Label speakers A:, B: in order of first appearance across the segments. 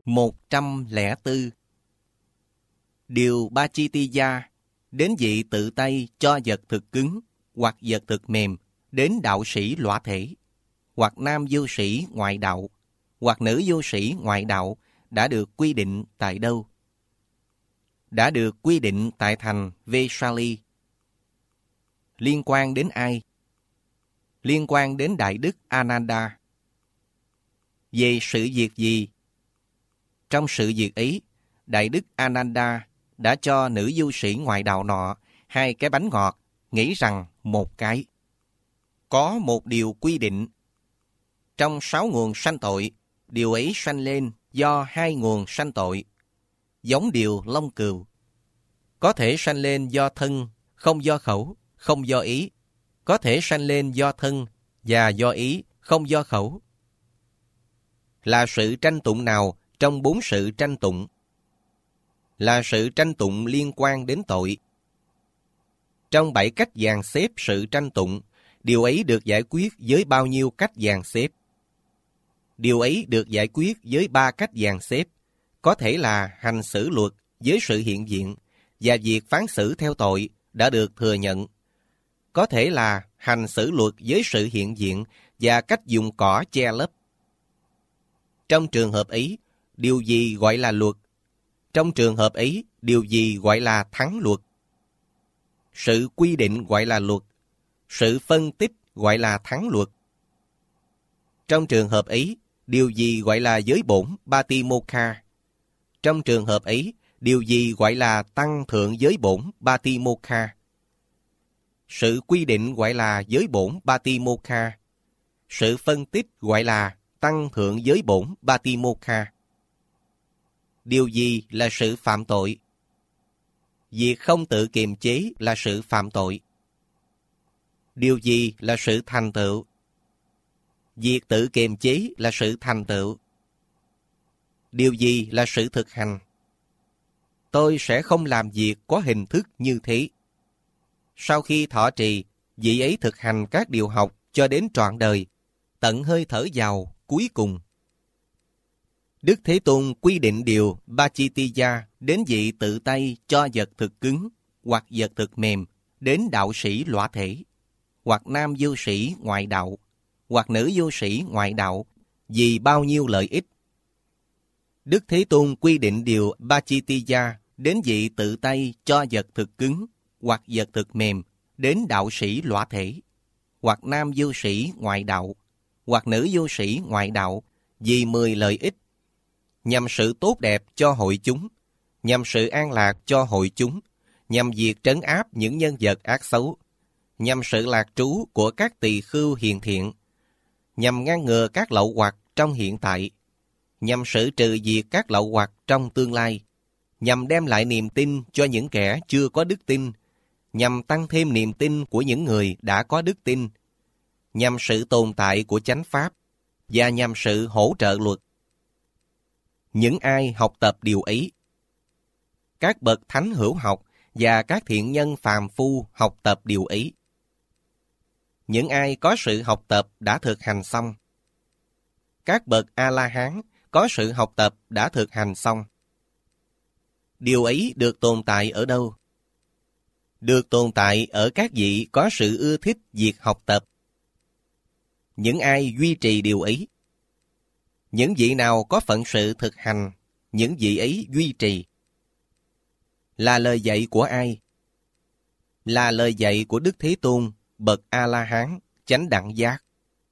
A: 104. Điều Bachitiya, đến vị tự tay cho vật thực cứng hoặc vật thực mềm đến đạo sĩ lõa thể, hoặc nam vô sĩ ngoại đạo, hoặc nữ vô sĩ ngoại đạo đã được quy định tại đâu? Đã được quy định tại thành Vesali. Liên quan đến ai? Liên quan đến Đại Đức Ananda. Về sự việc gì? Trong sự việc ấy, Đại Đức Ananda đã cho nữ du sĩ ngoại đạo nọ 2 cái bánh ngọt, nghĩ rằng 1 cái. Có một điều quy định. Trong 6 nguồn sanh tội, điều ấy sanh lên do 2 nguồn sanh tội. Giống điều lông cừu. Có thể sanh lên do thân, không do khẩu, không do ý. Có thể sanh lên do thân và do ý, không do khẩu. Là sự tranh tụng nào trong 4 sự tranh tụng? Là sự tranh tụng liên quan đến tội. Trong 7 cách dàn xếp sự tranh tụng, điều ấy được giải quyết với bao nhiêu cách dàn xếp? Điều ấy được giải quyết với 3 cách dàn xếp, có thể là hành xử luật với sự hiện diện và việc phán xử theo tội đã được thừa nhận. Có thể là hành xử luật với sự hiện diện và cách dùng cỏ che lấp. Trong trường hợp ấy, điều gì gọi là luật? Trong trường hợp ấy, điều gì gọi là thắng luật? Sự quy định gọi là luật. Sự phân tích gọi là thắng luật. Trong trường hợp ấy, điều gì gọi là giới bổn Patimokkha? Trong trường hợp ấy, điều gì gọi là tăng thượng giới bổn Patimokkha? Sự quy định gọi là giới bổn Patimokkha. Sự phân tích gọi là tăng thượng giới bổn Patimokkha. Điều gì là sự phạm tội? Việc không tự kiềm chế là sự phạm tội. Điều gì là sự thành tựu? Việc tự kiềm chế là sự thành tựu. Điều gì là sự thực hành? Tôi sẽ không làm việc có hình thức như thế. Sau khi thọ trì, vị ấy thực hành các điều học cho đến trọn đời, tận hơi thở vào cuối cùng. Đức Thế Tôn quy định điều Bachitiya đến vị tự tay cho vật thực cứng hoặc vật thực mềm đến đạo sĩ lõa thể, hoặc nam vô sĩ ngoại đạo, hoặc nữ vô sĩ ngoại đạo vì bao nhiêu lợi ích. Đức Thế Tôn quy định điều Bachitiya đến vị tự tay cho vật thực cứng hoặc vật thực mềm đến đạo sĩ lõa thể, hoặc nam vô sĩ ngoại đạo, hoặc nữ vô sĩ ngoại đạo vì 10 lợi ích, nhằm sự tốt đẹp cho hội chúng, nhằm sự an lạc cho hội chúng, nhằm việc trấn áp những nhân vật ác xấu, nhằm sự lạc trú của các tỳ khưu hiền thiện, nhằm ngăn ngừa các lậu hoặc trong hiện tại, nhằm xử trừ diệt các lậu hoặc trong tương lai, nhằm đem lại niềm tin cho những kẻ chưa có đức tin, nhằm tăng thêm niềm tin của những người đã có đức tin, nhằm sự tồn tại của chánh pháp, và nhằm sự hỗ trợ luật. Những ai học tập điều ấy, các bậc thánh hữu học và các thiện nhân phàm phu học tập điều ấy. Những ai có sự học tập đã thực hành xong. Các bậc A-la-hán có sự học tập đã thực hành xong. Điều ấy được tồn tại ở đâu? Được tồn tại ở các vị có sự ưa thích việc học tập. Những ai duy trì điều ấy. Những vị nào có phận sự thực hành, những vị ấy duy trì. Là lời dạy của ai? Là lời dạy của Đức Thế Tôn, bậc A-la-hán, chánh đẳng giác.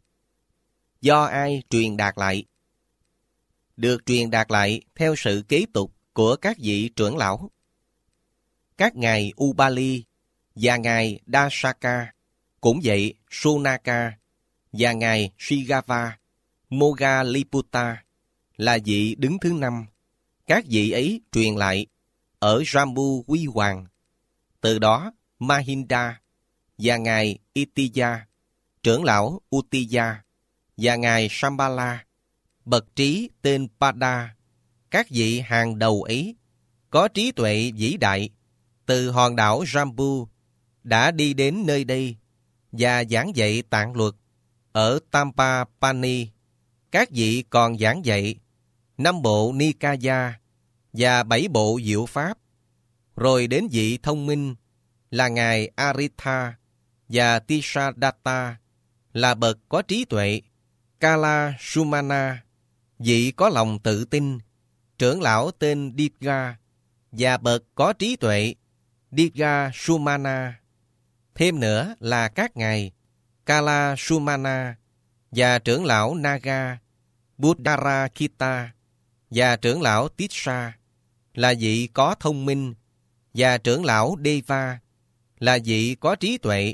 A: Do ai truyền đạt lại? Được truyền đạt lại theo sự kế tục của các vị trưởng lão. Các ngài Ubali và ngài Dasaka, cũng vậy Sunaka và ngài Shigava, Moggaliputta là vị đứng thứ 5. Các vị ấy truyền lại ở Jambu Huy Hoàng. Từ đó Mahinda và ngài Itiya, trưởng lão Uttiya và ngài Shambhala, bậc trí tên Pada, các vị hàng đầu ấy có trí tuệ vĩ đại từ hòn đảo Jambu đã đi đến nơi đây và giảng dạy tạng luật ở Tampapani. Các vị còn giảng dạy 5 bộ Nikaya và 7 bộ Diệu Pháp. Rồi đến vị thông minh là Ngài Aritha và Tisadatta là bậc có trí tuệ. Kala Sumana, vị có lòng tự tin, trưởng lão tên Digha và bậc có trí tuệ Digha Sumana. Thêm nữa là các ngài Kala Sumana và trưởng lão Naga Buddharakita và trưởng lão Tissa là vị có thông minh, và trưởng lão Deva là vị có trí tuệ.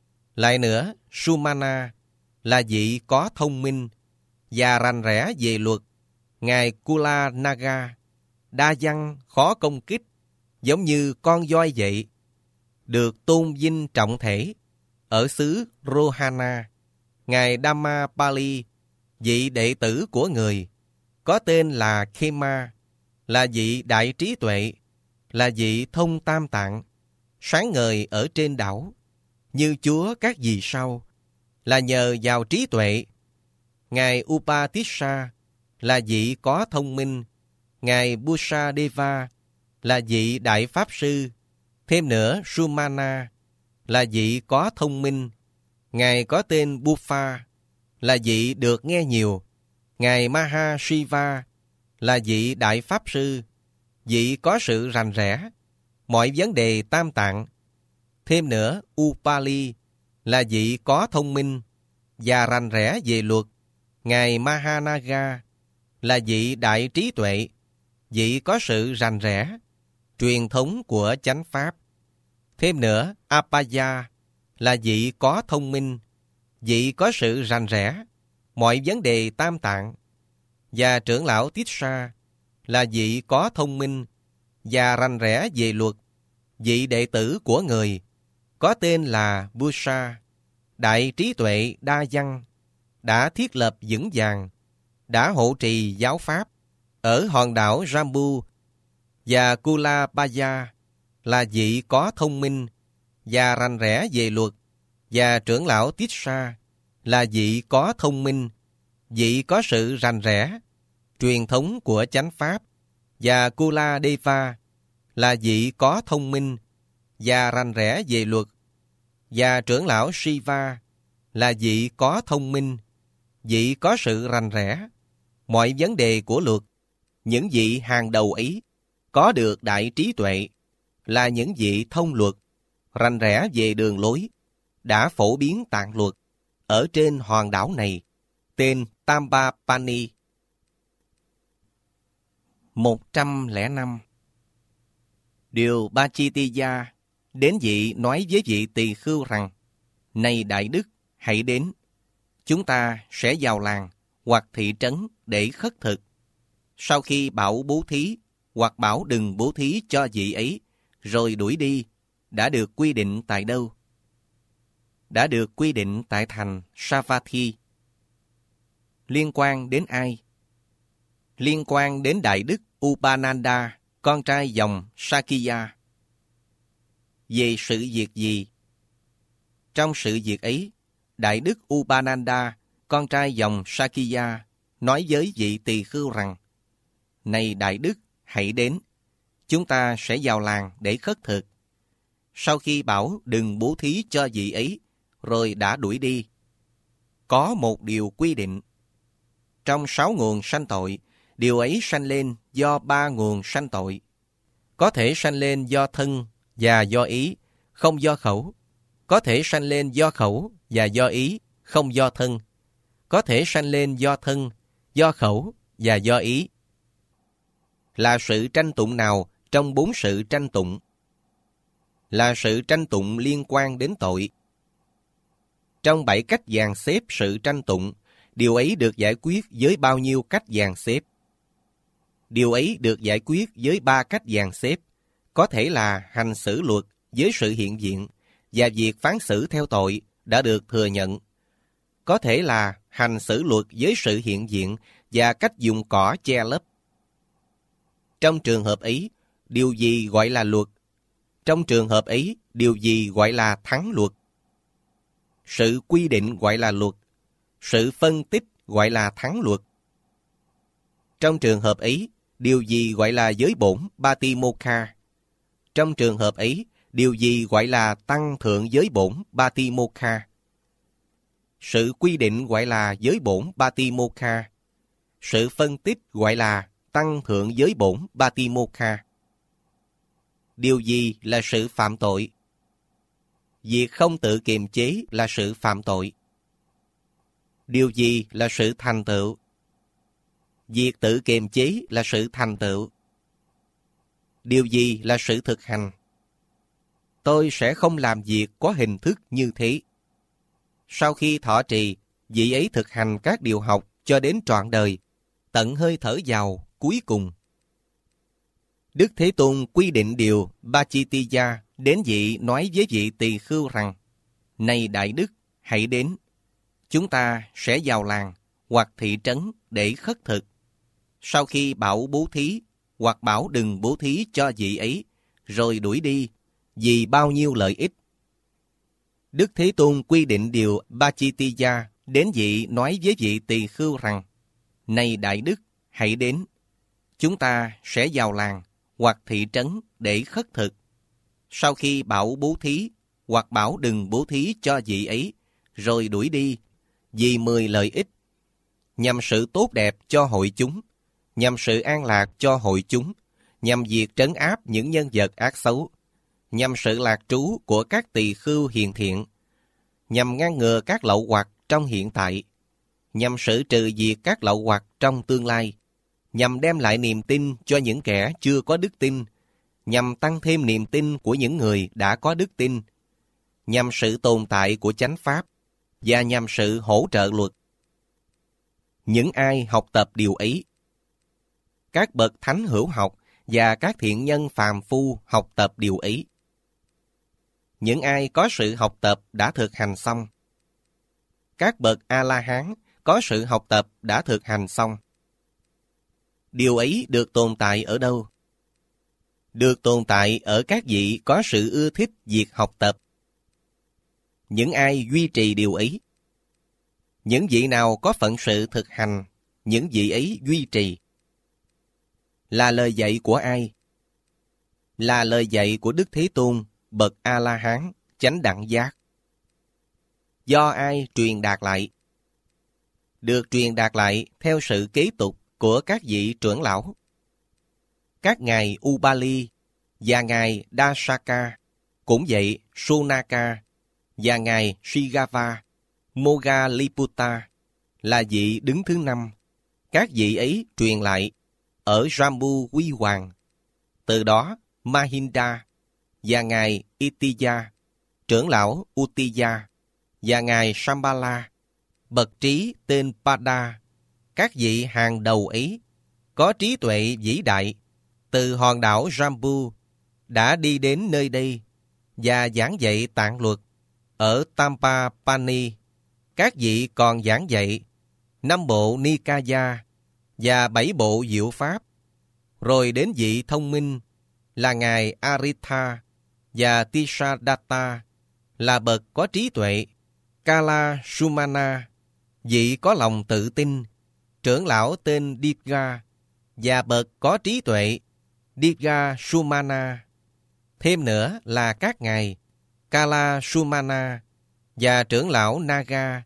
A: Lại nữa, Sumana là vị có thông minh và rành rẽ về luật. Ngài Kula Naga đa văn khó công kích, giống như con voi vậy, được tôn vinh trọng thể ở xứ Rohana. Ngài Dhammapali, vị đệ tử của người, có tên là Khema, là vị đại trí tuệ, là vị thông tam tạng, sáng ngời ở trên đảo, như chúa các vì sao, là nhờ vào trí tuệ. Ngài Upatissa là vị có thông minh. Ngài Busadeva là vị đại pháp sư. Thêm nữa, Sumana là vị có thông minh. Ngài có tên Buffa là vị được nghe nhiều. Ngài Mahashiva là vị đại pháp sư, vị có sự rành rẽ mọi vấn đề tam tạng. Thêm nữa, Upali là vị có thông minh và rành rẽ về luật. Ngài Mahanaga là vị đại trí tuệ, vị có sự rành rẽ truyền thống của chánh pháp. Thêm nữa, Apaya là vị có thông minh, vị có sự rành rẽ mọi vấn đề tam tạng. Và trưởng lão Tissa là vị có thông minh và rành rẽ về luật, vị đệ tử của người, có tên là Busa, đại trí tuệ đa văn, đã thiết lập vững vàng, đã hộ trì giáo pháp ở hòn đảo Jambu. Và Kulabaya là vị có thông minh và rành rẽ về luật. Và trưởng lão Tissa là vị có thông minh, vị có sự rành rẽ truyền thống của chánh pháp. Và Kuladeva là vị có thông minh và rành rẽ về luật. Và trưởng lão Shiva là vị có thông minh, vị có sự rành rẽ mọi vấn đề của luật. Những vị hàng đầu ấy có được đại trí tuệ, là những vị thông luật, rành rẽ về đường lối, đã phổ biến tạng luật ở trên hòn đảo này, tên Tambapani. 105. Điều Bachitiya đến vị nói với vị tỳ khưu rằng: Này đại đức, hãy đến, chúng ta sẽ vào làng hoặc thị trấn để khất thực. Sau khi bảo bố thí hoặc bảo đừng bố thí cho vị ấy, rồi đuổi đi, đã được quy định tại đâu? Đã được quy định tại thành Savatthi. Liên quan đến ai? Liên quan đến đại đức Upananda, con trai dòng Sakya. Về sự việc gì? Trong sự việc ấy, đại đức Upananda, con trai dòng Sakya, nói với vị tỳ khưu rằng: Này đại đức, hãy đến, chúng ta sẽ vào làng để khất thực. Sau khi bảo đừng bố thí cho vị ấy, rồi đã đuổi đi, có một điều quy định. Trong 6 nguồn sanh tội, điều ấy sanh lên do 3 nguồn sanh tội. Có thể sanh lên do thân và do ý, không do khẩu. Có thể sanh lên do khẩu và do ý, không do thân. Có thể sanh lên do thân, do khẩu và do ý. Là sự tranh tụng nào trong 4 sự tranh tụng? Là sự tranh tụng liên quan đến tội. Trong 7 cách dàn xếp sự tranh tụng, điều ấy được giải quyết với bao nhiêu cách dàn xếp? Điều ấy được giải quyết với 3 cách dàn xếp, có thể là hành xử luật với sự hiện diện và việc phán xử theo tội đã được thừa nhận. Có thể là hành xử luật với sự hiện diện và cách dùng cỏ che lấp. Trong trường hợp ấy, điều gì gọi là luật? Trong trường hợp ấy, điều gì gọi là thắng luật? Sự quy định gọi là luật, sự phân tích gọi là thắng luật. Trong trường hợp ấy, điều gì gọi là giới bổn Patimokkha? Trong trường hợp ấy, điều gì gọi là tăng thượng giới bổn Patimokkha? Sự quy định gọi là giới bổn Patimokkha. Sự phân tích gọi là tăng thượng giới bổn Patimokkha. Điều gì là sự phạm tội? Việc không tự kiềm chế là sự phạm tội. Điều gì là sự thành tựu? Việc tự kiềm chế là sự thành tựu. Điều gì là sự thực hành? Tôi sẽ không làm việc có hình thức như thế. Sau khi thọ trì, vị ấy thực hành các điều học cho đến trọn đời, tận hơi thở vào cuối cùng. Đức Thế Tôn quy định điều Pachittiya đến vị nói với vị tỳ khưu rằng: Này Đại Đức, hãy đến. Chúng ta sẽ vào làng hoặc thị trấn để khất thực. Sau khi bảo bố thí hoặc bảo đừng bố thí cho vị ấy, rồi đuổi đi, vì bao nhiêu lợi ích. Đức Thế Tôn quy định điều Pachittiya đến vị nói với vị tỳ khưu rằng: Này Đại Đức, hãy đến. Chúng ta sẽ vào làng hoặc thị trấn để khất thực. Sau khi bảo bố thí hoặc bảo đừng bố thí cho vị ấy, rồi đuổi đi, vì 10 lợi ích. Nhằm sự tốt đẹp cho hội chúng, nhằm sự an lạc cho hội chúng, nhằm việc trấn áp những nhân vật ác xấu, nhằm sự lạc trú của các tỳ khưu hiền thiện, nhằm ngăn ngừa các lậu hoặc trong hiện tại, nhằm xử trừ diệt các lậu hoặc trong tương lai, nhằm đem lại niềm tin cho những kẻ chưa có đức tin, nhằm tăng thêm niềm tin của những người đã có đức tin, nhằm sự tồn tại của chánh pháp, và nhằm sự hỗ trợ luật. Những ai học tập điều ấy, các bậc thánh hữu học và các thiện nhân phàm phu học tập điều ấy. Những ai có sự học tập đã thực hành xong. Các bậc A-la-hán có sự học tập đã thực hành xong. Điều ấy được tồn tại ở đâu? Được tồn tại ở các vị có sự ưa thích việc học tập. Những ai duy trì điều ấy? Những vị nào có phận sự thực hành, những vị ấy duy trì. Là lời dạy của ai? Là lời dạy của Đức Thế Tôn, bậc A-la-hán, chánh đẳng giác. Do ai truyền đạt lại? Được truyền đạt lại theo sự kế tục của các vị trưởng lão. Các ngài Ubali và ngài Dasaka, cũng vậy Sunaka và ngài Shigava, Moggalliputta là vị đứng thứ 5. Các vị ấy truyền lại ở Jambu Huy Hoàng. Từ đó Mahinda và ngài Itiya, trưởng lão Uttiya, và ngài Shambhala, bậc trí tên Pada, các vị hàng đầu ấy có trí tuệ vĩ đại, từ hòn đảo Jambu đã đi đến nơi đây và giảng dạy tạng luật. Ở Tampapani, các vị còn giảng dạy 5 bộ Nikaya và 7 bộ diệu pháp. Rồi đến vị thông minh là ngài Aritha và Tisadatta là bậc có trí tuệ. Kala Sumana, vị có lòng tự tin, trưởng lão tên Digha và bậc có trí tuệ Digha Sumana. Thêm nữa là các ngài Kala Sumana và trưởng lão Naga,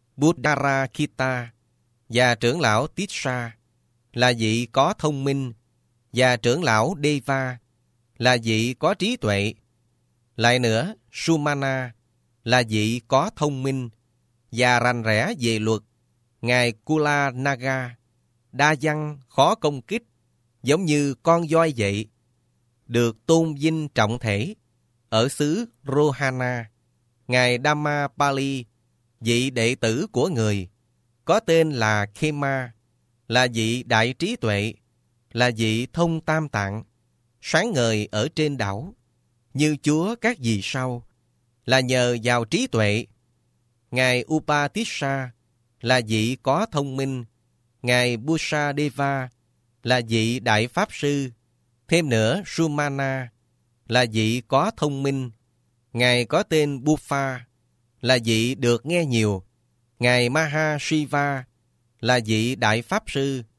A: Buddharakita và trưởng lão Tissa là vị có thông minh, và trưởng lão Deva là vị có trí tuệ. Lại nữa, Sumana là vị có thông minh và rành rẽ về luật. Ngài Kula Naga, đa văn khó công kích, giống như con voi vậy, được tôn vinh trọng thể. Ở xứ Rohana, ngài Dhammapali, vị đệ tử của người, có tên là Khema, là vị đại trí tuệ, là vị thông tam tạng, sáng ngời ở trên đảo, như Chúa các vì sao, là nhờ vào trí tuệ. Ngài Upatissa là vị có thông minh. Ngài Busadeva là vị đại pháp sư. Thêm nữa, Sumana là vị có thông minh. Ngài có tên Buffa là vị được nghe nhiều. Ngài Mahashiva là vị đại pháp sư.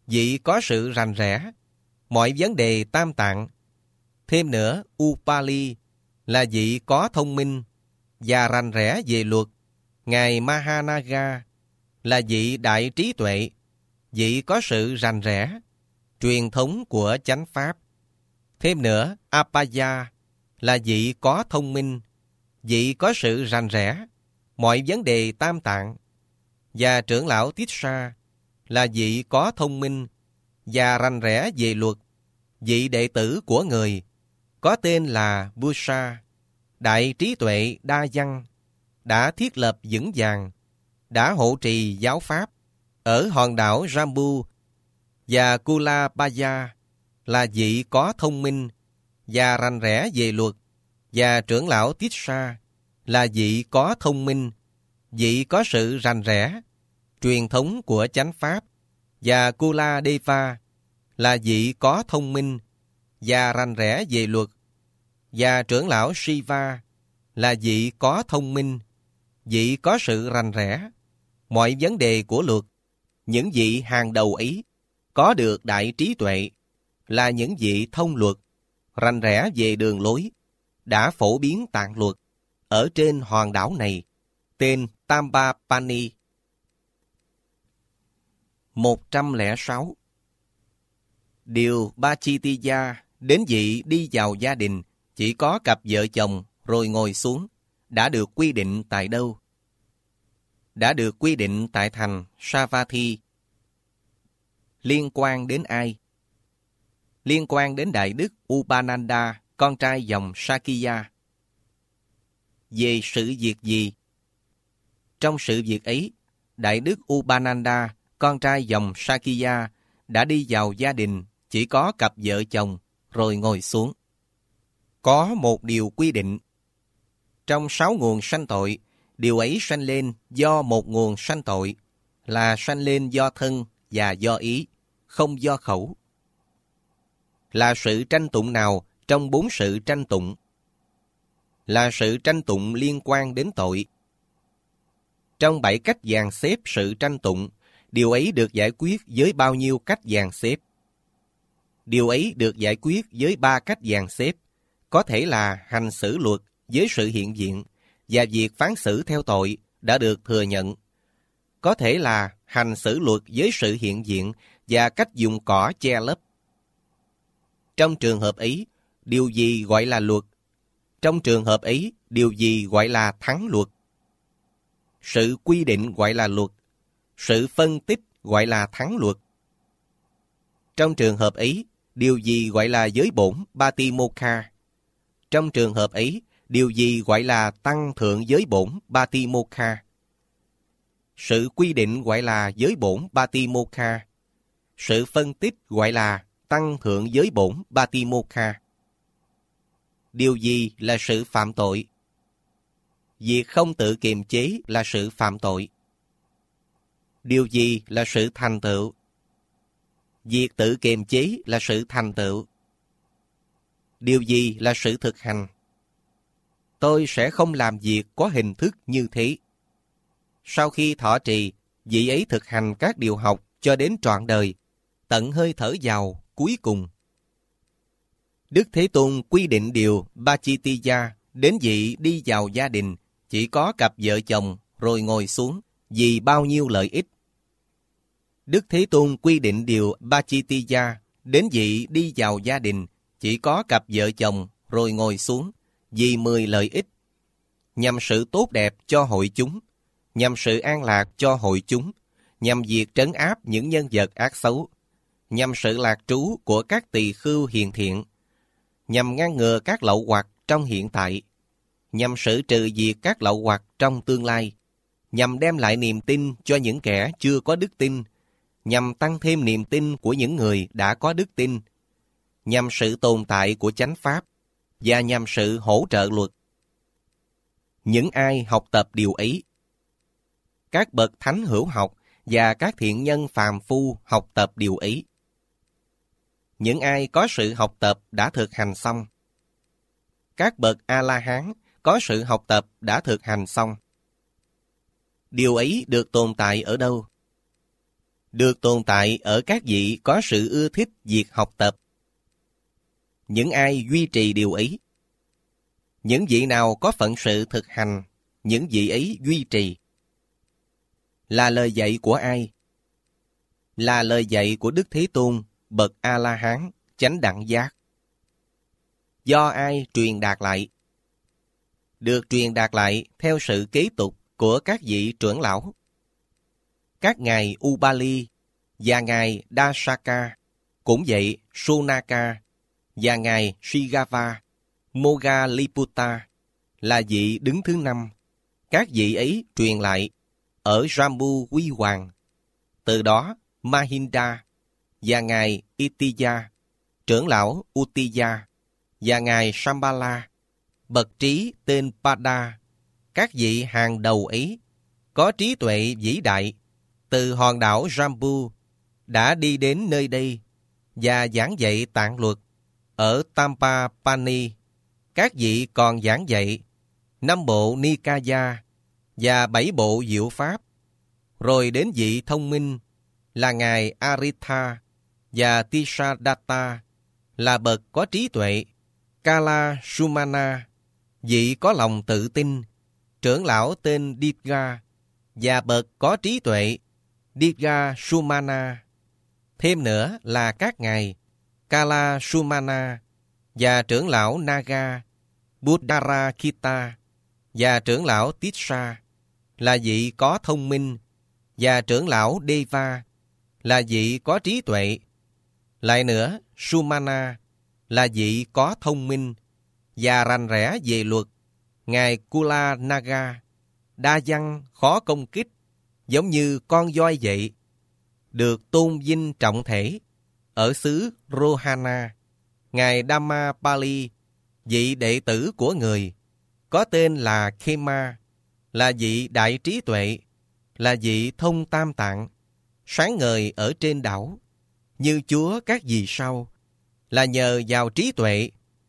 A: vị có sự rành rẽ mọi vấn đề tam tạng. Thêm nữa, Upali là vị có thông minh và rành rẽ về luật. Ngài Mahanaga là vị đại trí tuệ, vị có sự rành rẽ truyền thống của chánh pháp. Thêm nữa, Apaya là vị có thông minh, vị có sự rành rẽ mọi vấn đề tam tạng. Và trưởng lão Tissa là vị có thông minh và rành rẽ về luật, vị đệ tử của người có tên là Busa, đại trí tuệ đa văn, đã thiết lập vững vàng, đã hộ trì giáo pháp ở hòn đảo Jambu. Và Kulabaya là vị có thông minh và rành rẽ về luật, và trưởng lão Tissa là vị có thông minh, vị có sự rành rẽ truyền thống của chánh pháp. Và Kuladeva là vị có thông minh và rành rẽ về luật, và trưởng lão Shiva là vị có thông minh, vị có sự rành rẽ mọi vấn đề của luật. Những vị hàng đầu ấy có được đại trí tuệ, là những vị thông luật, rành rẽ về đường lối, đã phổ biến tạng luật ở trên hòn đảo này, tên Tambapani. 106. Điều Bachitiya đến vị đi vào gia đình chỉ có cặp vợ chồng rồi ngồi xuống đã được quy định tại đâu? Đã được quy định tại thành Savatthi. Liên quan đến ai? Liên quan đến Đại Đức Upananda, con trai dòng Sakya. Về sự việc gì? Trong sự việc ấy, Đại Đức Upananda, con trai dòng Sakya, đã đi vào gia đình chỉ có cặp vợ chồng rồi ngồi xuống. Có một điều quy định. Trong 6 nguồn sanh tội, điều ấy sanh lên do một nguồn sanh tội, là sanh lên do thân và do ý, không do khẩu. Là sự tranh tụng nào trong 4 sự tranh tụng? Là sự tranh tụng liên quan đến tội. Trong 7 cách dàn xếp sự tranh tụng, điều ấy được giải quyết với bao nhiêu cách dàn xếp? Điều ấy được giải quyết với 3 cách dàn xếp, có thể là hành xử luật với sự hiện diện, và việc phán xử theo tội đã được thừa nhận. Có thể là hành xử luật với sự hiện diện và cách dùng cỏ che lấp. Trong trường hợp ấy, điều gì gọi là luật? Trong trường hợp ấy, điều gì gọi là thắng luật? Sự quy định gọi là luật, sự phân tích gọi là thắng luật. Trong trường hợp ấy, điều gì gọi là giới bổn Batimokha? Trong trường hợp ấy, điều gì gọi là tăng thượng giới bổn Batimokha? Sự quy định gọi là giới bổn Batimokha. Sự phân tích gọi là tăng thượng giới bổn Batimokha. Điều gì là sự phạm tội? Việc không tự kiềm chế là sự phạm tội. Điều gì là sự thành tựu? Việc tự kiềm chế là sự thành tựu. Điều gì là sự thực hành? Tôi sẽ không làm việc có hình thức như thế. Sau khi thọ trì, vị ấy thực hành các điều học cho đến trọn đời, tận hơi thở vào cuối cùng. Đức Thế Tôn quy định điều Bachitiya đến vị đi vào gia đình chỉ có cặp vợ chồng rồi ngồi xuống vì bao nhiêu lợi ích. Đức Thế Tôn quy định điều Bachitiya đến vị đi vào gia đình chỉ có cặp vợ chồng rồi ngồi xuống vì 10 lợi ích. Nhằm sự tốt đẹp cho hội chúng, nhằm sự an lạc cho hội chúng, nhằm việc trấn áp những nhân vật ác xấu, nhằm sự lạc trú của các tỳ khưu hiền thiện, nhằm ngăn ngừa các lậu hoặc trong hiện tại, nhằm xử trừ diệt các lậu hoặc trong tương lai, nhằm đem lại niềm tin cho những kẻ chưa có đức tin, nhằm tăng thêm niềm tin của những người đã có đức tin, nhằm sự tồn tại của chánh pháp, và nhằm sự hỗ trợ luật. Những ai học tập điều ấy, các bậc thánh hữu học và các thiện nhân phàm phu học tập điều ấy. Những ai có sự học tập đã thực hành xong. Các bậc A-la-hán có sự học tập đã thực hành xong. Điều ấy được tồn tại ở đâu? được tồn tại ở các vị có sự ưa thích việc học tập. Những ai duy trì điều ấy, những vị nào có phận sự thực hành, những vị ấy duy trì. Là lời dạy của ai? Là lời dạy của Đức Thế Tôn, bậc A-la-hán, chánh đẳng giác. Do ai truyền đạt lại? Được truyền đạt lại theo sự kế tục của các vị trưởng lão. Các ngài Ubali và ngài Dasaka, cũng vậy Sonaka và ngài Shigava, Moggalliputta là vị đứng thứ 5. Các vị ấy truyền lại ở Jambu Huy Hoàng. Từ đó Mahinda và ngài Itiya, trưởng lão Uttiya và ngài Shambhala, bậc trí tên Pada, các vị hàng đầu ấy có trí tuệ vĩ đại, từ hòn đảo Jambu đã đi đến nơi đây và giảng dạy tạng luật. Ở Tampapani, các vị còn giảng dạy 5 bộ Nikaya và 7 bộ diệu pháp. Rồi đến vị thông minh là ngài Aritha và Tisadatta là bậc có trí tuệ. Kala Sumana, vị có lòng tự tin, trưởng lão tên Didga và bậc có trí tuệ Didga Sumana. Thêm nữa là các ngài Kala Sumana và trưởng lão Naga Buddharakita và trưởng lão Tissa là vị có thông minh, và trưởng lão Deva là vị có trí tuệ. Lại nữa, Sumana là vị có thông minh và rành rẽ về luật. Ngài Kula Naga đa văn khó công kích, giống như con voi vậy, được tôn vinh trọng thể. Ở xứ Rohana, ngài Dhammapali, vị đệ tử của người, có tên là Khema, là vị đại trí tuệ, là vị thông tam tạng, sáng ngời ở trên đảo, như chúa các vì sao, là nhờ vào trí tuệ.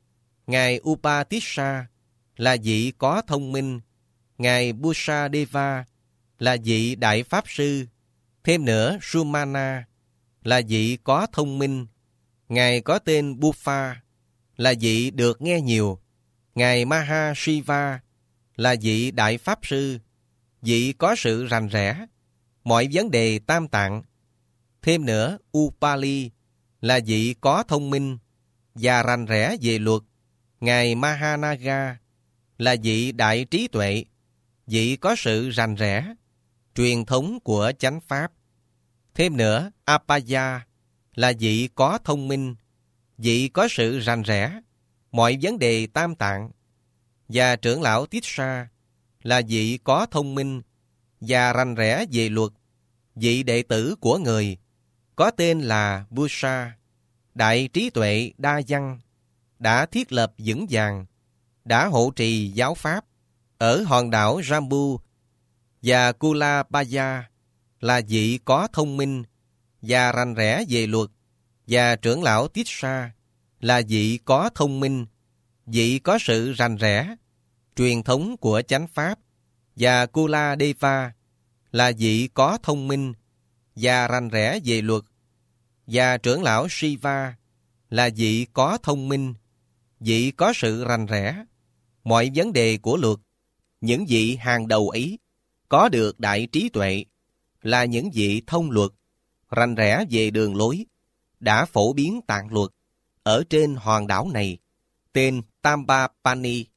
A: Ngài Upatissa là vị có thông minh. Ngài Busadeva là vị đại pháp sư. Thêm nữa, Sumana là vị có thông minh. Ngài có tên Buffa là vị được nghe nhiều. Ngài Mahashiva là vị đại pháp sư, vị có sự rành rẽ mọi vấn đề tam tạng. Thêm nữa, Upali là vị có thông minh và rành rẽ về luật. Ngài Mahanaga là vị đại trí tuệ, vị có sự rành rẽ truyền thống của chánh pháp. Thêm nữa, Apaya là vị có thông minh, vị có sự rành rẽ mọi vấn đề tam tạng. Và trưởng lão Tissa là vị có thông minh và rành rẽ về luật, vị đệ tử của người, có tên là Busa, đại trí tuệ đa văn, đã thiết lập vững vàng, đã hộ trì giáo pháp ở hòn đảo Jambu. Và Kulabaya là vị có thông minh và rành rẽ về luật. Và trưởng lão Tissa là vị có thông minh, vị có sự rành rẽ truyền thống của chánh pháp. Và Kuladeva là vị có thông minh và rành rẽ về luật. Và trưởng lão Shiva là vị có thông minh, vị có sự rành rẽ mọi vấn đề của luật. Những vị hàng đầu ấy có được đại trí tuệ, là những vị thông luật, rành rẽ về đường lối, đã phổ biến tạng luật ở trên hòn đảo này, tên Tampapani.